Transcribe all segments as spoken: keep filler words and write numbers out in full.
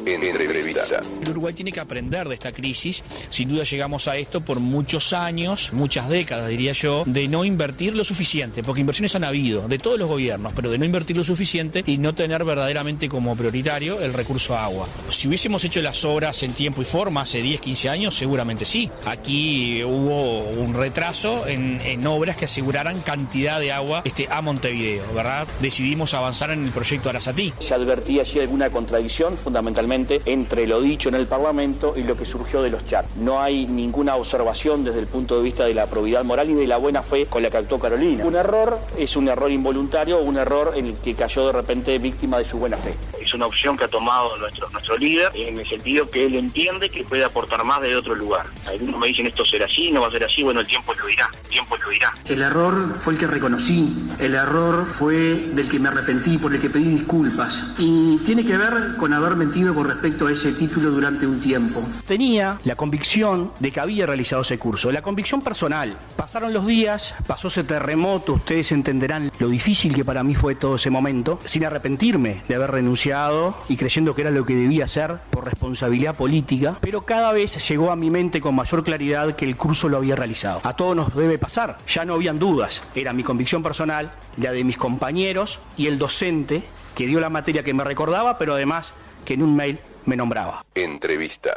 Entrevista. El Uruguay tiene que aprender de esta crisis. Sin duda llegamos a esto por muchos años, muchas décadas diría yo, de no invertir lo suficiente, porque inversiones han habido de todos los gobiernos, pero de no invertir lo suficiente y no tener verdaderamente como prioritario el recurso agua. Si hubiésemos hecho las obras en tiempo y forma hace diez, quince años, seguramente sí. Aquí hubo un retraso en, en obras que aseguraran cantidad de agua este, a Montevideo, ¿verdad? Decidimos avanzar en el proyecto Arasatí. Se advertía allí alguna contradicción, fundamentalmente entre lo dicho en el Parlamento y lo que surgió de los chats. No hay ninguna observación desde el punto de vista de la probidad moral y de la buena fe con la que actuó Carolina. Un error es un error involuntario o un error en el que cayó de repente víctima de su buena fe. Es una opción que ha tomado nuestro, nuestro líder en el sentido que él entiende que puede aportar más de otro lugar. Algunos me dicen esto será así, no va a ser así, bueno, el tiempo lo dirá, el tiempo lo dirá. El error fue el que reconocí, el error fue del que me arrepentí, por el que pedí disculpas y tiene que ver con haber mentido con respecto a ese título durante un tiempo. Tenía la convicción de que había realizado ese curso, la convicción personal. Pasaron los días, pasó ese terremoto, ustedes entenderán lo difícil que para mí fue todo ese momento, sin arrepentirme de haber renunciado y creyendo que era lo que debía hacer por responsabilidad política, pero cada vez llegó a mi mente con mayor claridad que el curso lo había realizado. A todos nos debe pasar, ya no habían dudas, era mi convicción personal, la de mis compañeros y el docente que dio la materia que me recordaba, pero además que en un mail me nombraba. Entrevista.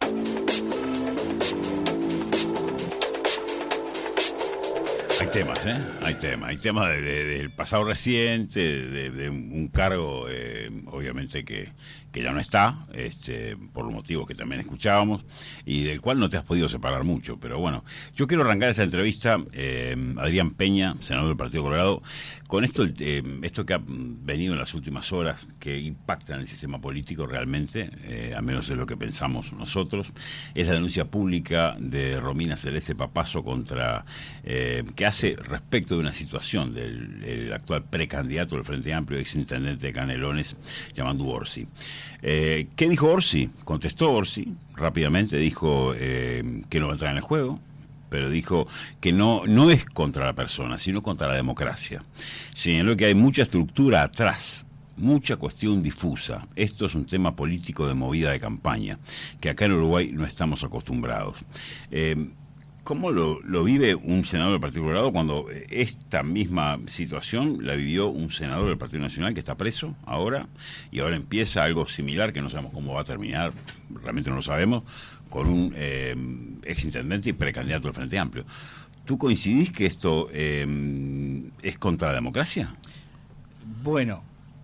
Hay temas, ¿eh? Hay temas. Hay temas de, de, del pasado reciente, de, de un cargo, eh, obviamente, que, que ya no está, este, por los motivos que también escuchábamos, y del cual no te has podido separar mucho. Pero bueno, yo quiero arrancar esta entrevista, eh, Adrián Peña, senador del Partido Colorado, con esto, eh, esto que ha venido en las últimas horas, que impacta en el sistema político realmente, eh, a menos de lo que pensamos nosotros, es la denuncia pública de Romina Celeste Papazo contra, eh, que hace respecto de una situación del el actual precandidato del Frente Amplio, exintendente de Canelones, llamado Orsi. Eh, ¿Qué dijo Orsi? Contestó Orsi rápidamente, dijo eh, que no va a entrar en el juego, pero dijo que no, no es contra la persona, sino contra la democracia. Señaló que hay mucha estructura atrás, mucha cuestión difusa. Esto es un tema político de movida de campaña, que acá en Uruguay no estamos acostumbrados. Eh, ¿Cómo lo, lo vive un senador del Partido Colorado cuando esta misma situación la vivió un senador del Partido Nacional que está preso ahora, y ahora empieza algo similar que no sabemos cómo va a terminar, realmente no lo sabemos, con un eh, exintendente y precandidato del Frente Amplio? ¿Tú coincidís que esto eh, es contra la democracia? Bueno,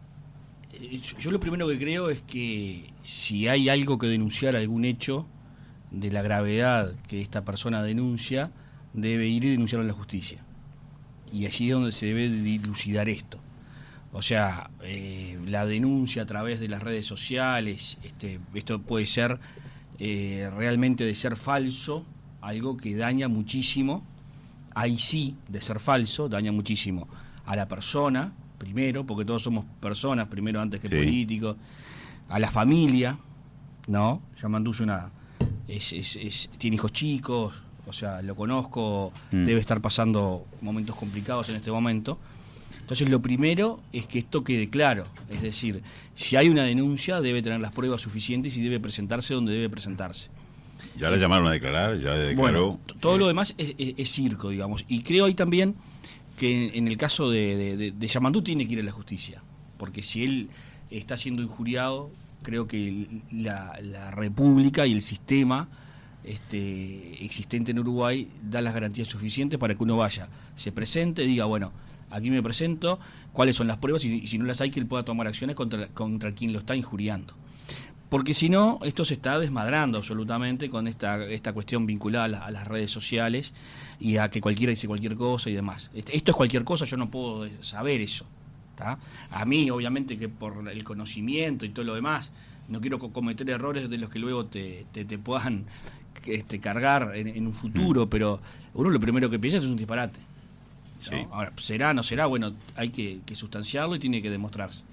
yo lo primero que creo es que si hay algo que denunciar, algún hecho de la gravedad que esta persona denuncia, debe ir y denunciarlo a la justicia. Y allí es donde se debe dilucidar esto. O sea, eh, la denuncia a través de las redes sociales, este, esto puede ser eh, realmente de ser falso, algo que daña muchísimo, ahí sí, de ser falso, daña muchísimo a la persona, primero, porque todos somos personas, primero antes que sí. políticos, a la familia, ¿no? Yamandú es una... Es, es, es, tiene hijos chicos, o sea, lo conozco, mm. debe estar pasando momentos complicados en este momento. Entonces, lo primero es que esto quede claro, es decir, si hay una denuncia, debe tener las pruebas suficientes y debe presentarse donde debe presentarse. Ya la llamaron a declarar, ya declaró. Bueno, todo lo demás es, es, es circo, digamos, y creo ahí también que en, en el caso de, de, de, de Yamandú tiene que ir a la justicia, porque si él está siendo injuriado, creo que la, la República y el sistema este, existente en Uruguay da las garantías suficientes para que uno vaya, se presente, diga, bueno, aquí me presento, cuáles son las pruebas y, y si no las hay, que él pueda tomar acciones contra, contra quien lo está injuriando. Porque si no, esto se está desmadrando absolutamente con esta, esta cuestión vinculada a, la, a las redes sociales y a que cualquiera dice cualquier cosa y demás. Esto es cualquier cosa, yo no puedo saber eso. ¿tá? A mí, obviamente, que por el conocimiento y todo lo demás, no quiero cometer errores de los que luego te, te, te puedan este, cargar en, en un futuro, mm. pero uno lo primero que piensa es un disparate. ¿no? Sí. Ahora, será, no será, bueno, hay que, que sustanciarlo y tiene que demostrarse.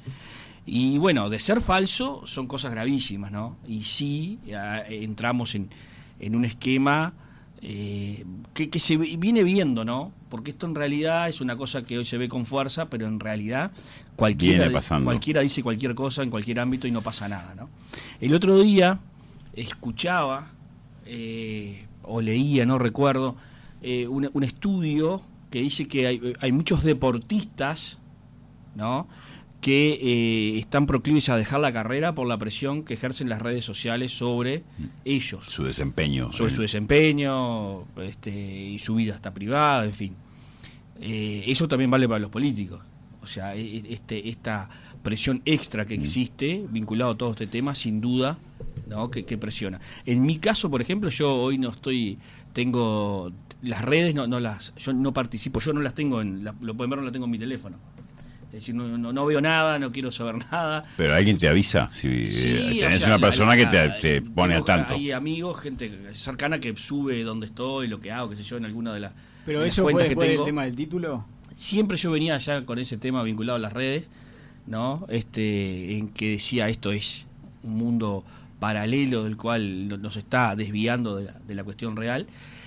Y bueno, de ser falso son cosas gravísimas, ¿no? Y sí, entramos en, en un esquema eh, que, que se viene viendo, ¿no? Porque esto en realidad es una cosa que hoy se ve con fuerza, pero en realidad cualquiera, cualquiera dice cualquier cosa en cualquier ámbito y no pasa nada, ¿no? El otro día escuchaba eh, o leía, no recuerdo, eh, un, un estudio que dice que hay, hay muchos deportistas, ¿no?, que eh, están proclives a dejar la carrera por la presión que ejercen las redes sociales sobre ellos. Su desempeño. Sobre eh. su desempeño, este, y su vida hasta privada, en fin. Eh, eso también vale para los políticos. O sea, este, esta presión extra que existe, vinculado a todo este tema, sin duda, ¿no?, que, que presiona. En mi caso, por ejemplo, yo hoy no estoy, tengo las redes, no, no las, yo no participo, yo no las tengo, en la, lo pueden ver, no las tengo en mi teléfono. Es decir, no, no, no veo nada, no quiero saber nada. Pero alguien te avisa, si sí, eh, tenés o sea, una persona la, la, que te, te pone al tanto. Hay amigos, gente cercana que sube dónde estoy, lo que hago, qué sé yo, en alguna de las Pero de eso las fue cuentas después que tengo. del tema del título. Siempre yo venía ya con ese tema vinculado a las redes, ¿no? Este, en que decía, esto es un mundo paralelo del cual nos está desviando de la, de la cuestión real,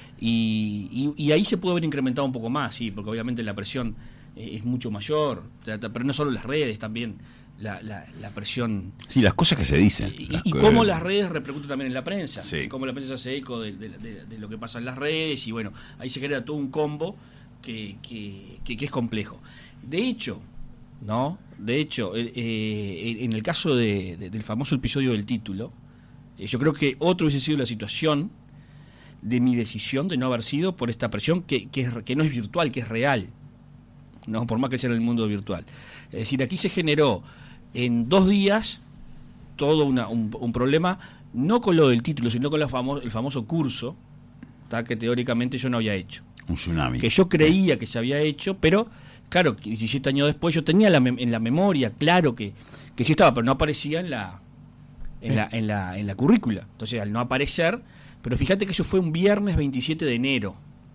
y, y, y ahí se puede haber incrementado un poco más, sí, porque obviamente la presión eh, es mucho mayor, o sea, pero no solo las redes, también la, la, la presión. Sí, las cosas que se dicen. Y, las y cosas... cómo las redes repercuten también en la prensa, sí. Cómo la prensa hace eco de, de, de, de lo que pasa en las redes, y bueno, ahí se genera todo un combo que, que, que, que es complejo. De hecho, ¿no? De hecho, eh, en el caso de, de, del famoso episodio del título, eh, yo creo que otro hubiese sido la situación de mi decisión de no haber sido por esta presión que, que, es, que no es virtual, que es real, no, por más que sea en el mundo virtual. Es decir, aquí se generó en dos días todo una, un, un problema, no con lo del título, sino con la famo el famoso curso, ¿tá?, que teóricamente yo no había hecho. Un tsunami. Que yo creía que se había hecho, pero claro, diecisiete años después yo tenía la en la memoria, claro que, que sí estaba, pero no aparecía en la en la, en la en la currícula. Entonces, al no aparecer, pero fíjate que eso fue un viernes veintisiete de enero,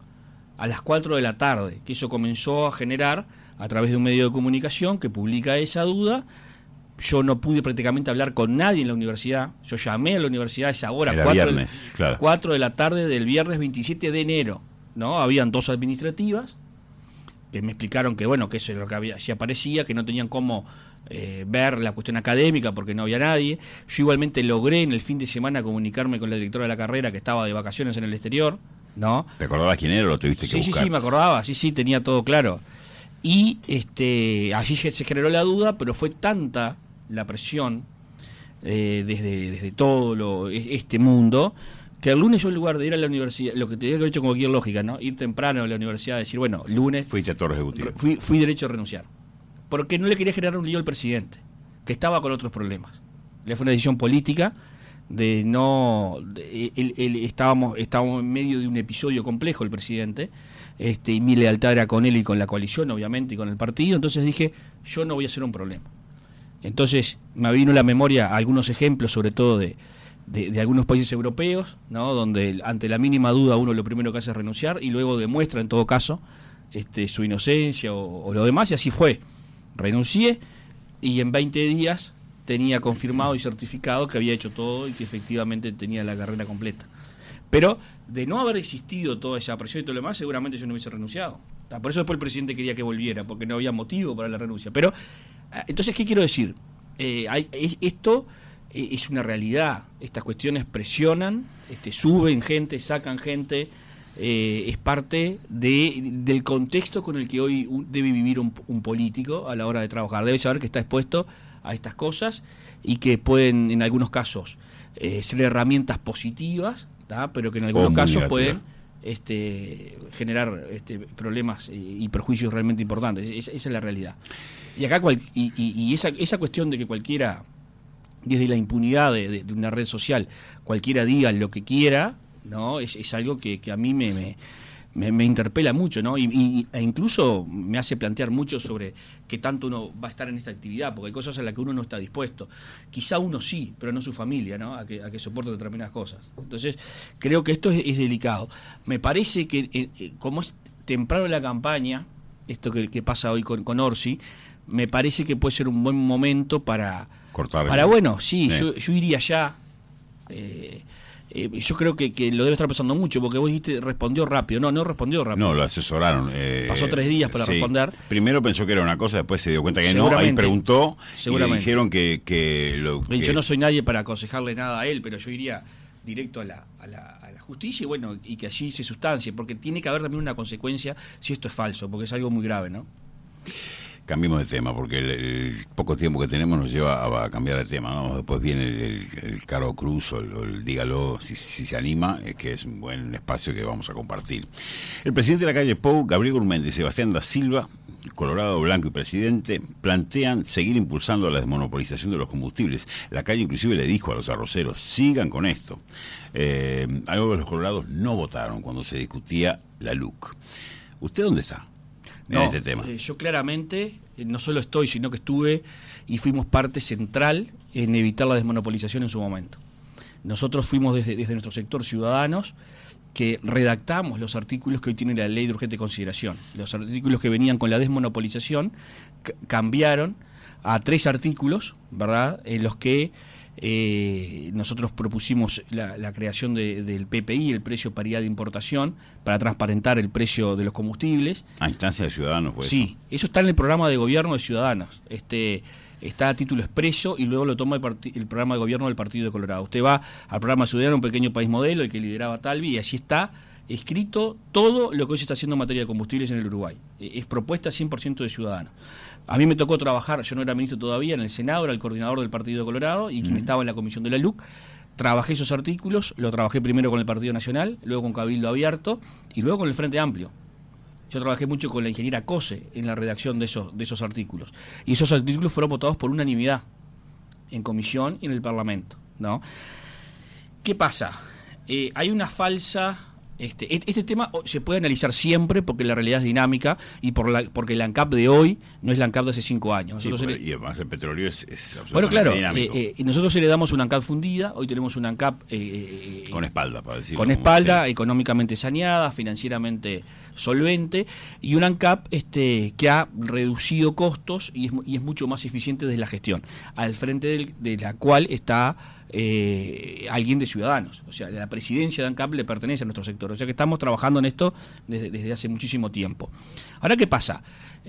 a las cuatro de la tarde, que eso comenzó a generar, a través de un medio de comunicación que publica esa duda. Yo no pude prácticamente hablar con nadie en la universidad. Yo llamé a la universidad a esa hora, Era cuatro, viernes, de, claro. cuatro de la tarde del viernes veintisiete de enero, ¿no? Habían dos administrativas que me explicaron que, bueno, que eso era lo que había, si aparecía, que no tenían cómo eh, ver la cuestión académica porque no había nadie. Yo igualmente logré en el fin de semana comunicarme con la directora de la carrera, que estaba de vacaciones en el exterior, ¿no? ¿Te acordabas quién era o lo tuviste que sí, buscar? Sí, sí, me acordaba, sí, sí, tenía todo claro. Y este, allí se generó la duda, pero fue tanta la presión eh, desde, desde todo lo, este mundo, que el lunes yo, en lugar de ir a la universidad, lo que tenía que haber hecho con cualquier lógica, ¿no? Ir temprano a la universidad, decir, bueno, lunes... Fuiste a Torre Ejecutivo. Fui, fui derecho a renunciar. Porque no le quería generar un lío al presidente, que estaba con otros problemas. Le fue una decisión política de no... De, él, él, estábamos, estábamos en medio de un episodio complejo, el presidente, este, y mi lealtad era con él y con la coalición, obviamente, y con el partido. Entonces dije, yo no voy a ser un problema. Entonces me vino a la memoria algunos ejemplos, sobre todo de, de, de algunos países europeos, ¿no?, donde ante la mínima duda uno lo primero que hace es renunciar y luego demuestra en todo caso este, su inocencia o, o lo demás, y así fue. Renuncié y en veinte días tenía confirmado y certificado que había hecho todo y que efectivamente tenía la carrera completa. Pero de no haber existido toda esa presión y todo lo demás, seguramente yo no hubiese renunciado. Por eso después el presidente quería que volviera, porque no había motivo para la renuncia. Pero entonces, ¿qué quiero decir? Eh, hay, esto es una realidad. Estas cuestiones presionan, este, suben gente, sacan gente. Eh, es parte de, del contexto con el que hoy un, debe vivir un, un político a la hora de trabajar. Debe saber que está expuesto a estas cosas y que pueden, en algunos casos, eh, ser herramientas positivas, ¿tá?, pero que en algunos casos pueden este, generar este, problemas y, y perjuicios realmente importantes. Esa, esa es la realidad. Y acá cual, y, y, y esa, esa cuestión de que cualquiera, desde la impunidad de, de, de una red social, cualquiera diga lo que quiera, ¿no?, es, es algo que, que a mí me, me, me, me interpela mucho, ¿no? Y, y, e incluso me hace plantear mucho sobre qué tanto uno va a estar en esta actividad, porque hay cosas a las que uno no está dispuesto. Quizá uno sí, pero no su familia, ¿no?, a que, a que soporte determinadas cosas. Entonces, creo que esto es, es delicado. Me parece que, eh, como es temprano en la campaña, esto que, que pasa hoy con, con Orsi, me parece que puede ser un buen momento para... Cortar. Para, bueno, sí, eh. yo, yo iría ya... Eh, Eh, yo creo que, que lo debe estar pensando mucho, porque vos dijiste, respondió rápido. No, no respondió rápido. No, lo asesoraron. Eh, Pasó tres días para sí. responder. Primero pensó que era una cosa, después se dio cuenta que no, ahí preguntó y le dijeron que... que, lo, que... Yo no soy nadie para aconsejarle nada a él, pero yo iría directo a la, a la, a la justicia y bueno, y que allí se sustancie, porque tiene que haber también una consecuencia si esto es falso, porque es algo muy grave, ¿no? Cambiemos de tema, porque el, el poco tiempo que tenemos nos lleva a, a cambiar de tema, ¿no? Después viene el, el, el Caro Cruz o el, o el Dígalo si, si se anima, es que es un buen espacio que vamos a compartir. El presidente de la calle Pou, Gabriel Gurmendi y Sebastián da Silva, Colorado Blanco y presidente, plantean seguir impulsando la desmonopolización de los combustibles. La calle inclusive le dijo a los arroceros, sigan con esto. Eh, algo que los colorados no votaron cuando se discutía la L U C. ¿Usted dónde está? En no, este tema. Eh, yo claramente, eh, no solo estoy, sino que estuve y fuimos parte central en evitar la desmonopolización en su momento. Nosotros fuimos desde, desde nuestro sector Ciudadanos que redactamos los artículos que hoy tiene la ley de urgente consideración. Los artículos que venían con la desmonopolización cambiaron a tres artículos, ¿verdad?, en los que Eh, nosotros propusimos la, la creación de, del P P I, el precio paridad de importación, para transparentar el precio de los combustibles. A instancia de Ciudadanos, pues. Sí, eso está en el programa de gobierno de Ciudadanos. Este está a título expreso y luego lo toma el, el programa de gobierno del Partido de Colorado. Usted va al programa Ciudadano, un pequeño país modelo, el que lideraba Talvi, y allí está escrito todo lo que hoy se está haciendo en materia de combustibles en el Uruguay. Es propuesta cien por ciento de Ciudadanos. A mí me tocó trabajar, yo no era ministro todavía, en el Senado, era el coordinador del Partido de Colorado y quien uh-huh. estaba en la comisión de la L U C. Trabajé esos artículos, lo trabajé primero con el Partido Nacional, luego con Cabildo Abierto y luego con el Frente Amplio. Yo trabajé mucho con la ingeniera Cose en la redacción de esos, de esos artículos. Y esos artículos fueron votados por unanimidad en comisión y en el Parlamento, ¿no? ¿Qué pasa? Eh, hay una falsa... Este, este tema se puede analizar siempre porque la realidad es dinámica y por la, porque la ANCAP de hoy no es la ANCAP de hace cinco años. Sí, le... Y además el petróleo es, es absolutamente bueno, claro, dinámico. Eh, eh, nosotros le damos una ANCAP fundida, hoy tenemos una ANCAP... Eh, con espalda, para decirlo. Con espalda, sea. Económicamente saneada, financieramente solvente, y una ANCAP este, que ha reducido costos y es, y es mucho más eficiente desde la gestión, al frente del, de la cual está... Eh, alguien de Ciudadanos, o sea, la presidencia de ANCAP le pertenece a nuestro sector, o sea que estamos trabajando en esto desde, desde hace muchísimo tiempo. Ahora, ¿qué pasa?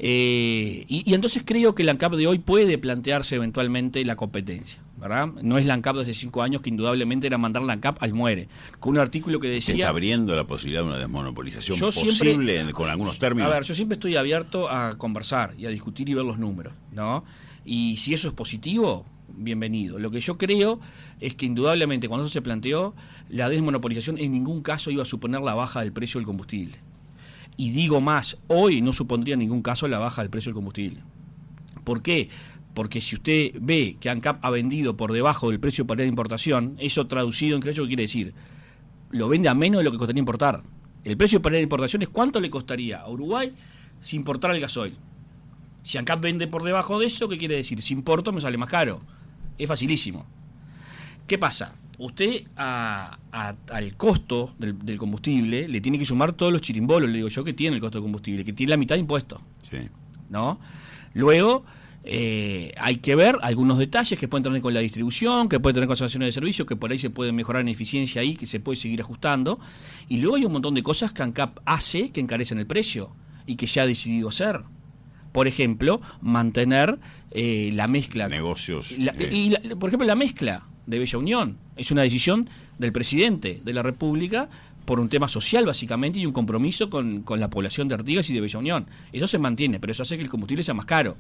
Eh, y, y entonces creo que la ANCAP de hoy puede plantearse eventualmente la competencia, ¿verdad? No es la ANCAP de hace cinco años que indudablemente era mandar la ANCAP al muere, con un artículo que decía... Se está abriendo la posibilidad de una desmonopolización yo posible siempre, con algunos términos. A ver, yo siempre estoy abierto a conversar y a discutir y ver los números, ¿no? Y si eso es positivo, bienvenido. Lo que yo creo es que indudablemente cuando eso se planteó, la desmonopolización en ningún caso iba a suponer la baja del precio del combustible. Y digo más, hoy no supondría en ningún caso la baja del precio del combustible. ¿Por qué? Porque si usted ve que ANCAP ha vendido por debajo del precio paridad de importación, eso traducido en crédito, ¿qué quiere decir? Lo vende a menos de lo que costaría importar. El precio paridad de importación es cuánto le costaría a Uruguay si importara el gasoil. Si ANCAP vende por debajo de eso, ¿qué quiere decir? Si importo me sale más caro. Es facilísimo. ¿Qué pasa? Usted a, a, al costo del, del combustible le tiene que sumar todos los chirimbolos, le digo yo, que tiene el costo del combustible, que tiene la mitad de impuestos. Sí. ¿No? Luego eh, hay que ver algunos detalles que pueden tener con la distribución, que pueden tener con sanciones de servicios, que por ahí se pueden mejorar en eficiencia ahí, que se puede seguir ajustando. Y luego hay un montón de cosas que ANCAP hace que encarecen el precio y que se ha decidido hacer. Por ejemplo, mantener eh, la mezcla. Negocios. La, eh. y la, por ejemplo, la mezcla de Bella Unión. Es una decisión del presidente de la República por un tema social, básicamente, y un compromiso con, con la población de Artigas y de Bella Unión. Eso se mantiene, pero eso hace que el combustible sea más caro,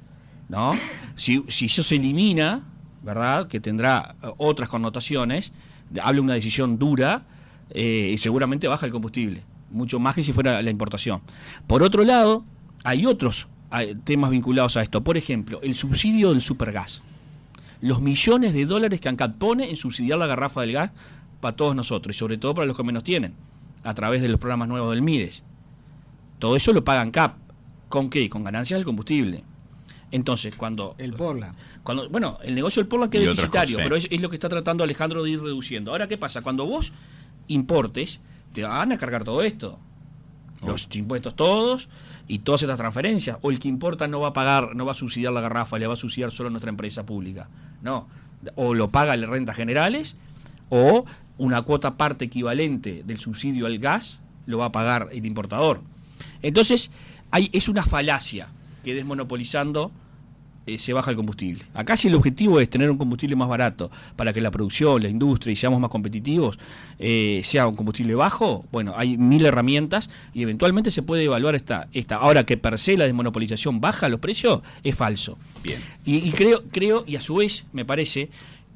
¿no? Si, si eso se elimina, ¿verdad?, que tendrá otras connotaciones, habla una decisión dura, eh, y seguramente baja el combustible, mucho más que si fuera la importación. Por otro lado, hay otros hay temas vinculados a esto. Por ejemplo, el subsidio del supergas. Los millones de dólares que ANCAP pone en subsidiar la garrafa del gas para todos nosotros, y sobre todo para los que menos tienen, a través de los programas nuevos del MIDES. Todo eso lo paga ANCAP. ¿Con qué? Con ganancias del combustible. Entonces, cuando... El Portland. Cuando, bueno, el negocio del Portland queda deficitario, pero es, es lo que está tratando Alejandro de ir reduciendo. Ahora, ¿qué pasa? Cuando vos importes, te van a cargar todo esto. Los impuestos todos y todas estas transferencias. O el que importa no va a pagar, no va a subsidiar la garrafa, le va a subsidiar solo a nuestra empresa pública. No. O lo paga las rentas generales, o una cuota parte equivalente del subsidio al gas lo va a pagar el importador. Entonces, hay, es una falacia que desmonopolizando eh, se baja el combustible. Acá si el objetivo es tener un combustible más barato para que la producción, la industria y seamos más competitivos, eh, sea un combustible bajo, bueno, hay mil herramientas y eventualmente se puede evaluar esta, esta. Ahora que per se la desmonopolización baja los precios, es falso. Bien. Y, y creo, creo, y a su vez me parece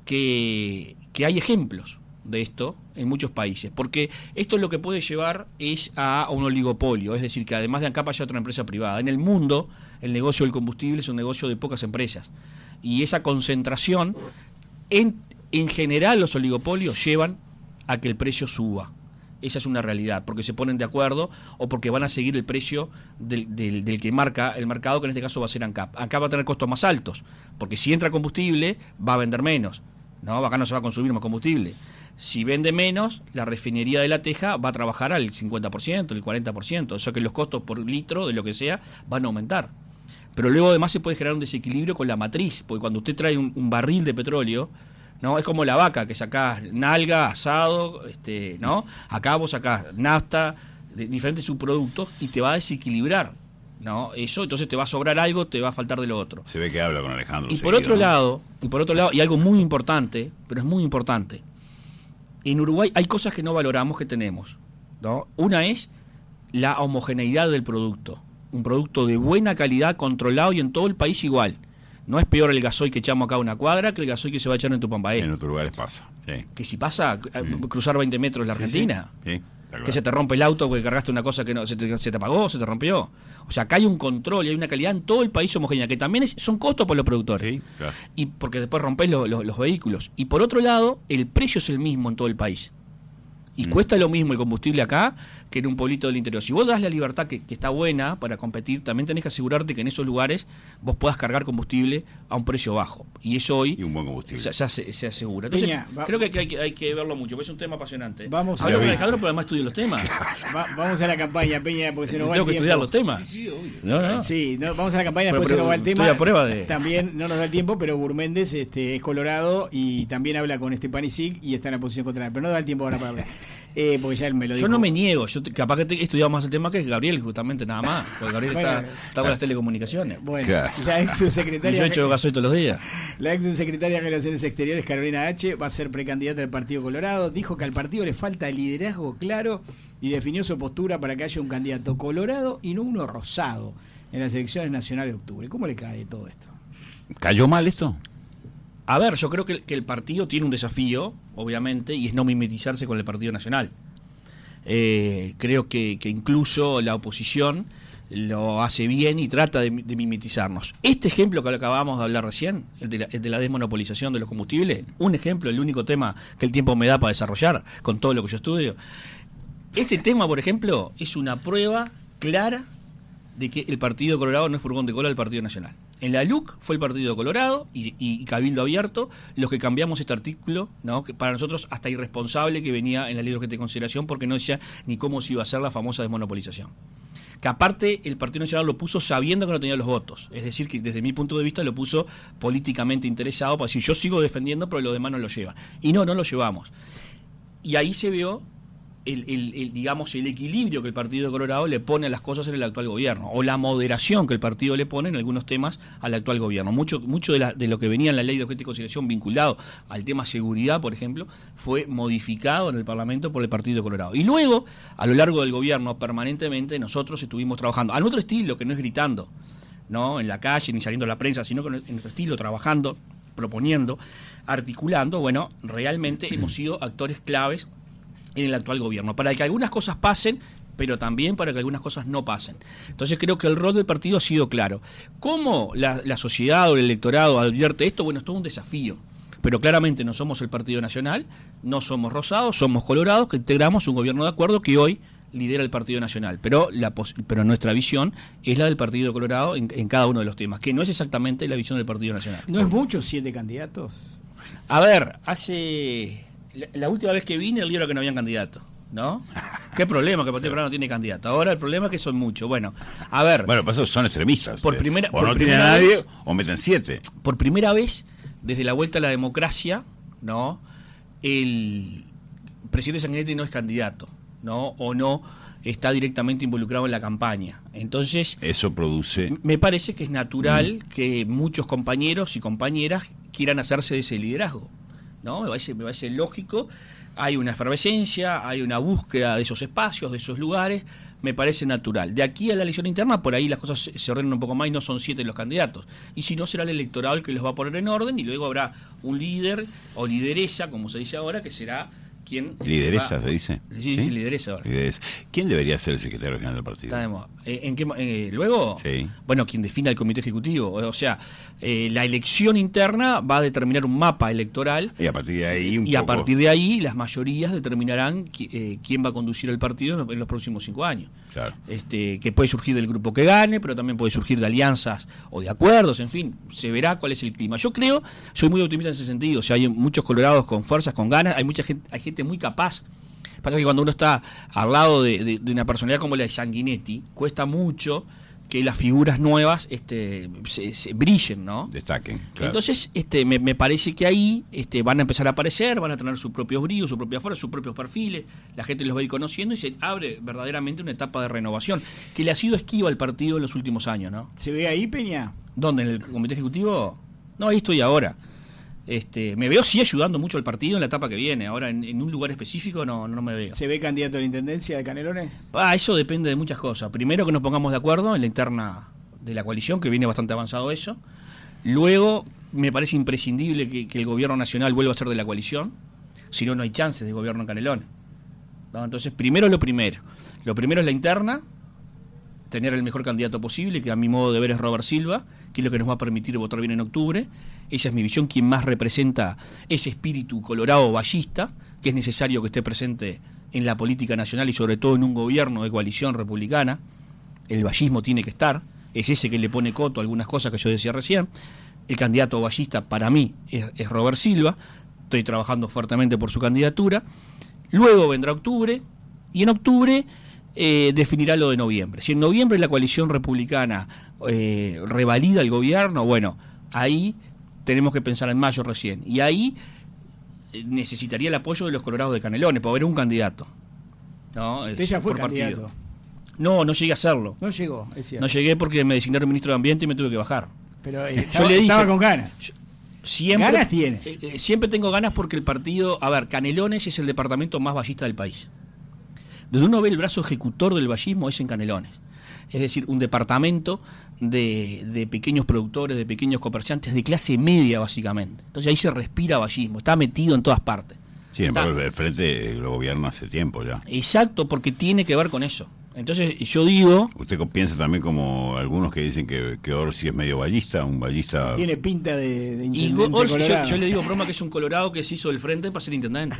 que, que hay ejemplos de esto en muchos países, porque esto lo que puede llevar es a un oligopolio, es decir, que además de ANCAP haya otra empresa privada. En el mundo, el negocio del combustible es un negocio de pocas empresas, y esa concentración, en, en general los oligopolios llevan a que el precio suba. Esa es una realidad, porque se ponen de acuerdo o porque van a seguir el precio del, del, del que marca el mercado, que en este caso va a ser ANCAP. ANCAP va a tener costos más altos, porque si entra combustible, va a vender menos, ¿no? Acá no se va a consumir más combustible. Si vende menos, la refinería de La Teja va a trabajar al cincuenta por ciento, el cuarenta por ciento, o sea que los costos por litro de lo que sea van a aumentar. Pero luego además se puede generar un desequilibrio con la matriz, porque cuando usted trae un, un barril de petróleo, ¿no? Es como la vaca, que sacás nalga, asado, este, ¿no? Acá vos sacás nafta, de diferentes subproductos, y te va a desequilibrar, ¿no? Eso, entonces te va a sobrar algo, te va a faltar de lo otro. Se ve que habla con Alejandro. Y seguido, por otro ¿no? lado, y por otro lado, y algo muy importante, pero es muy importante, en Uruguay hay cosas que no valoramos que tenemos, ¿no? Una es la homogeneidad del producto. Un producto de buena calidad, controlado y en todo el país igual. No es peor el gasoil que echamos acá a una cuadra que el gasoil que se va a echar en Tupambaé. En otros lugares pasa. Sí. Que si pasa, Mm. cruzar veinte metros la Argentina, Sí, sí. Sí, está claro. que se te rompe el auto porque cargaste una cosa que no se te, se te apagó, se te rompió. O sea, acá hay un control y hay una calidad en todo el país homogénea, que también es, son costos por los productores. Sí, claro. Y porque después rompés lo, lo, los vehículos. Y por otro lado, el precio es el mismo en todo el país. Y mm. cuesta lo mismo el combustible acá que en un pueblito del interior. Si vos das la libertad que, que está buena para competir, también tenés que asegurarte que en esos lugares vos puedas cargar combustible a un precio bajo. Y eso hoy y un buen combustible. se, se, se asegura. Entonces, Peña, va, creo que hay, que hay que verlo mucho, porque es un tema apasionante. Vamos a Hablo con ver. Alejandro, pero además estudio los temas. Va, vamos a la campaña, Peña, porque se nos va Tengo el que tiempo. estudiar los temas. Sí, sí, obvio. No, no. Sí, no, vamos a la campaña, Pero, después pero, se nos va el tema. estoy a prueba de- También no nos da el tiempo, pero Burméndez este, es colorado y también habla con Stepanisic y está en la posición contraria. Pero no da el tiempo ahora para hablar. Eh, porque ya él me lo dijo. Yo no me niego, yo te- capaz que te- he estudiado más el tema que Gabriel, justamente nada más. Porque Gabriel Bueno, está, está con las telecomunicaciones. Bueno, Claro. la ex Y yo subsecretaria, echo gasoil todos los días. la ex subsecretaria de Relaciones Exteriores, Carolina H., va a ser precandidata del Partido Colorado. Dijo que al partido le falta liderazgo claro y definió su postura para que haya un candidato colorado y no uno rosado en las elecciones nacionales de octubre. ¿Cómo le cae todo esto? ¿Cayó mal eso? A ver, yo creo que, que el partido tiene un desafío, obviamente, y es no mimetizarse con el Partido Nacional. Eh, creo que, que incluso la oposición lo hace bien y trata de, de mimetizarnos. Este ejemplo que acabamos de hablar recién, el de, la, el de la desmonopolización de los combustibles, un ejemplo, el único tema que el tiempo me da para desarrollar con todo lo que yo estudio. Ese tema, por ejemplo, es una prueba clara de que el Partido Colorado no es furgón de cola del Partido Nacional. En la L U C fue el Partido Colorado y, y Cabildo Abierto los que cambiamos este artículo, ¿no? Que para nosotros hasta irresponsable que venía en la ley de urgente consideración porque no decía ni cómo se iba a hacer la famosa desmonopolización. Que aparte el Partido Nacional lo puso sabiendo que no tenía los votos. Es decir, que desde mi punto de vista lo puso políticamente interesado para decir yo sigo defendiendo pero los demás no lo llevan. Y no, no lo llevamos. Y ahí se vio El, el, el, digamos, el equilibrio que el Partido Colorado le pone a las cosas en el actual gobierno, o la moderación que el partido le pone en algunos temas al actual gobierno. Mucho mucho de, la, de lo que venía en la ley de urgente consideración vinculado al tema seguridad, por ejemplo, fue modificado en el Parlamento por el Partido Colorado. Y luego, a lo largo del gobierno, permanentemente, nosotros estuvimos trabajando, a nuestro estilo, que no es gritando, ¿no? En la calle, ni saliendo a la prensa, sino que en nuestro estilo, trabajando, proponiendo, articulando. Bueno, realmente hemos sido actores claves en el actual gobierno, para que algunas cosas pasen, pero también para que algunas cosas no pasen. Entonces creo que el rol del partido ha sido claro. ¿Cómo la, la sociedad o el electorado advierte esto? Bueno, es todo un desafío, pero claramente no somos el Partido Nacional, no somos rosados, somos colorados, que integramos un gobierno de acuerdo que hoy lidera el Partido Nacional, pero la pero nuestra visión es la del Partido Colorado en, en cada uno de los temas, que no es exactamente la visión del Partido Nacional. ¿No es mucho siete candidatos? A ver, hace... La, la última vez que vine, el libro que no habían candidato, ¿no? ¿Qué problema que el Partido Colorado no tiene candidato? Ahora el problema es que son muchos. Bueno, a ver. Bueno, pues son extremistas. Por eh. primera- o por no tienen a primera nadie vez- o meten siete. Por primera vez, desde la vuelta a la democracia, ¿no? El, presidente Sanguinetti no es candidato, ¿no? O no está directamente involucrado en la campaña. Entonces, eso produce... Me parece que es natural mm. que muchos compañeros y compañeras quieran hacerse de ese liderazgo, ¿no? Me parece, me parece lógico. Hay una efervescencia, hay una búsqueda de esos espacios, de esos lugares, me parece natural. De aquí a la elección interna, por ahí las cosas se ordenan un poco más y no son siete los candidatos. Y si no, será el electorado el que los va a poner en orden y luego habrá un líder o lideresa, como se dice ahora, que será quien... ¿Lideresa va, se dice? Sí, sí, sí, lideresa ahora. Lideresa. ¿Quién debería ser el secretario general del partido? Estamos. Eh, ¿En qué, eh, luego? Sí. Bueno, quien defina el comité ejecutivo. O sea, eh, la elección interna va a determinar un mapa electoral. Y a partir de ahí un Y poco... a partir de ahí las mayorías determinarán qui, eh, quién va a conducir el partido en los, en los próximos cinco años. Claro. Este, que puede surgir del grupo que gane, pero también puede surgir de alianzas o de acuerdos, en fin, se verá cuál es el clima. Yo creo, soy muy optimista en ese sentido, o sea, hay muchos colorados con fuerzas, con ganas, hay mucha gente, hay gente muy capaz. Pasa que cuando uno está al lado de, de, de una personalidad como la de Sanguinetti, cuesta mucho que las figuras nuevas este, se, se brillen, ¿no? Destaquen, claro. Entonces, este, me, me parece que ahí este, van a empezar a aparecer, van a tener sus propios bríos, su propia fuerza, sus propios perfiles, la gente los va a ir conociendo y se abre verdaderamente una etapa de renovación, que le ha sido esquiva al partido en los últimos años, ¿no? ¿Se ve ahí, Peña? ¿Dónde? ¿En el comité ejecutivo? No, ahí estoy ahora. Este, me veo sí ayudando mucho al partido en la etapa que viene. Ahora en, en un lugar específico no, no me veo. ¿Se ve candidato a la intendencia de Canelones? Ah, eso depende de muchas cosas. Primero que nos pongamos de acuerdo en la interna de la coalición, que viene bastante avanzado eso. Luego me parece imprescindible que, que el gobierno nacional vuelva a ser de la coalición. Si no, no hay chances de gobierno en Canelones, ¿no? Entonces, primero lo primero. Lo primero es la interna, tener el mejor candidato posible, que a mi modo de ver es Robert Silva, que es lo que nos va a permitir votar bien en octubre. Esa es mi visión, quien más representa ese espíritu colorado vallista, que es necesario que esté presente en la política nacional y sobre todo en un gobierno de coalición republicana. El vallismo tiene que estar, es ese que le pone coto a algunas cosas que yo decía recién. El candidato vallista para mí es, es Robert Silva, estoy trabajando fuertemente por su candidatura. Luego vendrá octubre, y en octubre eh, definirá lo de noviembre. Si en noviembre la coalición republicana eh, revalida el gobierno, bueno, ahí tenemos que pensar en mayo recién. Y ahí necesitaría el apoyo de los colorados de Canelones, para haber un candidato, ¿no? Usted ya fue por candidato. Partido. No, no llegué a hacerlo. No llegó, es cierto. No llegué porque me designaron ministro de Ambiente y me tuve que bajar. Pero eh, yo estaba, le dije, estaba con ganas. Yo, siempre, ¿Ganas tiene? Eh, eh, siempre tengo ganas porque el partido... A ver, Canelones es el departamento más vallista del país. Donde uno ve el brazo ejecutor del vallismo es en Canelones. Es decir, un departamento de, de pequeños productores, de pequeños comerciantes, de clase media básicamente. Entonces ahí se respira vallismo, está metido en todas partes. Sin embargo, el Frente lo gobierna hace tiempo ya. Exacto, porque tiene que ver con eso. Entonces yo digo... Usted piensa también como algunos que dicen que, que Orsi es medio vallista, un vallista... Tiene pinta de, de y Orsi, yo, yo le digo broma que es un colorado que se hizo del Frente para ser intendente.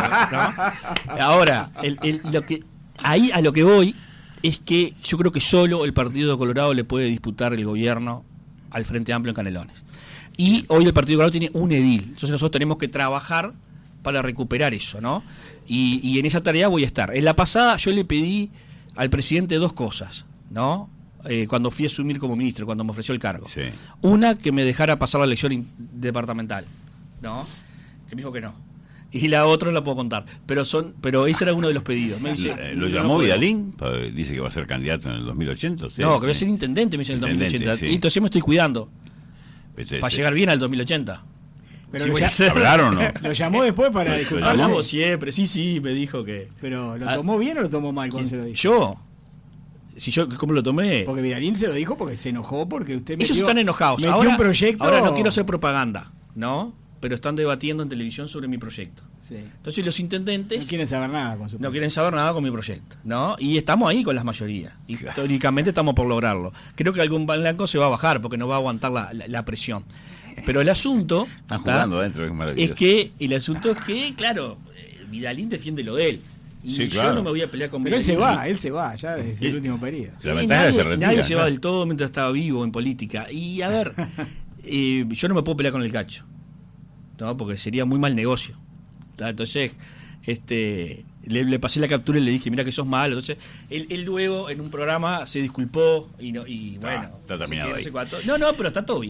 ¿No? Ahora, el, el, lo que ahí a lo que voy es que yo creo que solo el Partido de Colorado le puede disputar el gobierno al Frente Amplio en Canelones. Y hoy el Partido Colorado tiene un edil. Entonces nosotros tenemos que trabajar para recuperar eso, ¿no? Y, y en esa tarea voy a estar. En la pasada yo le pedí al presidente dos cosas, ¿no? Eh, cuando fui a asumir como ministro, cuando me ofreció el cargo. Sí. Una, que me dejara pasar la elección departamental, ¿no? Que me dijo que no. Y la otra no la puedo contar, pero son, pero ese era uno de los pedidos. Me dice, ¿Lo, lo no llamó puedo. Vidalín? Dice que va a ser candidato en el dos mil ochenta. ¿Sí? No, que voy a ser intendente, me dice en el dos mil ochenta. Sí. Y entonces me estoy cuidando Ese, para ese. llegar bien al dos mil ochenta. Pero Sí, lo voy a ya- hacer. ¿Hablaron o no? Lo llamó después para disculparse. Hablamos siempre, sí, sí, me dijo que... Pero ¿lo Ah, tomó bien o lo tomó mal cuando se lo dijo? Yo, si yo, ¿cómo lo tomé? Porque Vidalín se lo dijo porque se enojó porque usted Ellos metió- están enojados. metió Ahora, un proyecto. ahora no quiero hacer propaganda, ¿no? Pero están debatiendo en televisión sobre mi proyecto. Sí. Entonces los intendentes... No quieren saber nada con su No quieren saber nada con mi proyecto, ¿no? Y estamos ahí con las mayorías. Históricamente estamos por lograrlo. Creo que algún blanco se va a bajar porque no va a aguantar la, la, la presión. Pero el asunto Están ¿tá? jugando adentro, es maravilloso. es que el asunto es que, claro, eh, Vidalín defiende lo de él. Y Sí, yo claro. no me voy a pelear con Pero él Vidalín. se va, él se va, ya desde el último periodo. La Y ventaja es que nadie, se retira, nadie se va claro. del todo mientras estaba vivo en política. Y a ver, eh, yo no me puedo pelear con el Cacho, ¿no? Porque sería muy mal negocio. ¿Tá? Entonces, este, le, le pasé la captura y le dije, mira que sos malo. Entonces, él, él luego en un programa se disculpó y, no, y bueno, está terminado no sé qué, no ahí. sé cuánto. No, no, pero está todo bien.